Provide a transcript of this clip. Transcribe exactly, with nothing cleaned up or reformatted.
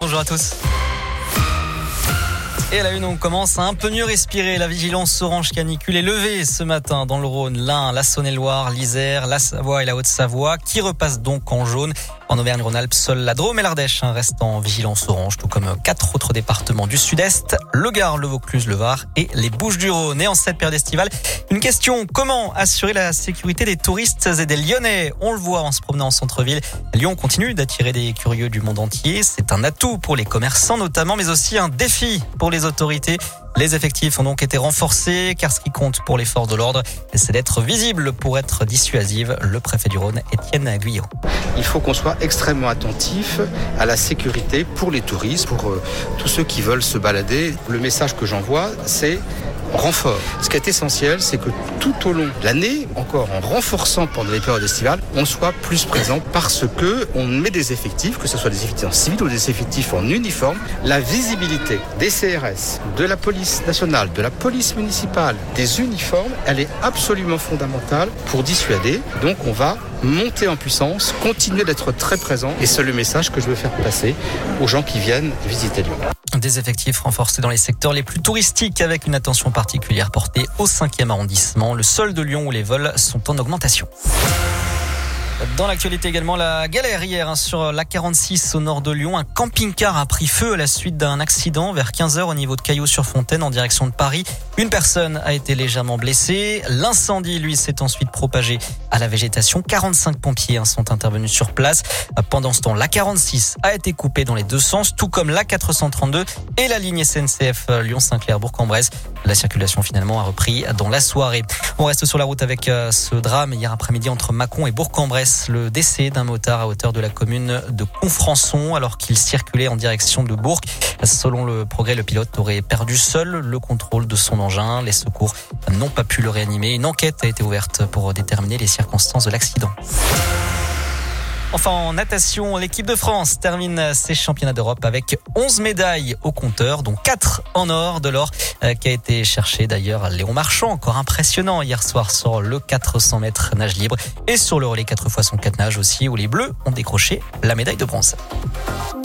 bonjour à tous. Et à la une, on commence à un peu mieux respirer. La vigilance orange canicule est levée ce matin dans le Rhône, l'Ain, la Saône-et-Loire, l'Isère, la Savoie et la Haute-Savoie, qui repassent donc en jaune. En Auvergne-Rhône-Alpes, seule la Drôme et l'Ardèche restent en vigilance orange, tout comme quatre autres départements du sud-est, le Gard, le Vaucluse, le Var et les Bouches-du-Rhône. Et en cette période estivale, une question: comment assurer la sécurité des touristes et des Lyonnais? On le voit en se promenant en centre-ville. Lyon continue d'attirer des curieux du monde entier. C'est un atout pour les commerçants notamment, mais aussi un défi pour les autorités. Les effectifs ont donc été renforcés, car ce qui compte pour les forces de l'ordre, c'est d'être visible pour être dissuasive. Le préfet du Rhône, Étienne Guyot. Il faut qu'on soit extrêmement attentif à la sécurité pour les touristes, pour euh, tous ceux qui veulent se balader. Le message que j'envoie, c'est renfort. Ce qui est essentiel, c'est que tout au long de l'année, encore en renforçant pendant les périodes estivales, on soit plus présent parce que on met des effectifs, que ce soit des effectifs en civil ou des effectifs en uniforme. La visibilité des C R S, de la police nationale, de la police municipale, des uniformes, elle est absolument fondamentale pour dissuader. Donc on va monter en puissance, continuer d'être très présent, et c'est le message que je veux faire passer aux gens qui viennent visiter Lyon. Des effectifs renforcés dans les secteurs les plus touristiques, avec une attention particulière portée au cinquième arrondissement, le seul de Lyon où les vols sont en augmentation. Dans l'actualité également, la galère hier hein, sur l'A quarante-six au nord de Lyon. Un camping-car a pris feu à la suite d'un accident vers quinze heures au niveau de Caillaux-sur-Fontaine en direction de Paris. Une personne a été légèrement blessée. L'incendie, lui, s'est ensuite propagé à la végétation. quarante-cinq pompiers hein, sont intervenus sur place. Pendant ce temps, l'A quarante-six a été coupée dans les deux sens, tout comme l'A quatre cent trente-deux et la ligne S N C F Lyon-Saint-Clair-Bourg-en-Bresse. La circulation finalement a repris dans la soirée. On reste sur la route avec euh, ce drame hier après-midi entre Mâcon et Bourg-en-Bresse. Le décès d'un motard à hauteur de la commune de Confrançon alors qu'il circulait en direction de Bourg. Selon le progrès, le pilote aurait perdu seul le contrôle de son engin. Les secours n'ont pas pu le réanimer. Une enquête a été ouverte pour déterminer les circonstances de l'accident. Enfin, en natation, l'équipe de France termine ses championnats d'Europe avec onze médailles au compteur, dont quatre en or, de l'or euh, qui a été cherché d'ailleurs à Léon Marchand, encore impressionnant hier soir sur le quatre cents mètres nage libre et sur le relais quatre fois cent quatre nage aussi, où les Bleus ont décroché la médaille de bronze.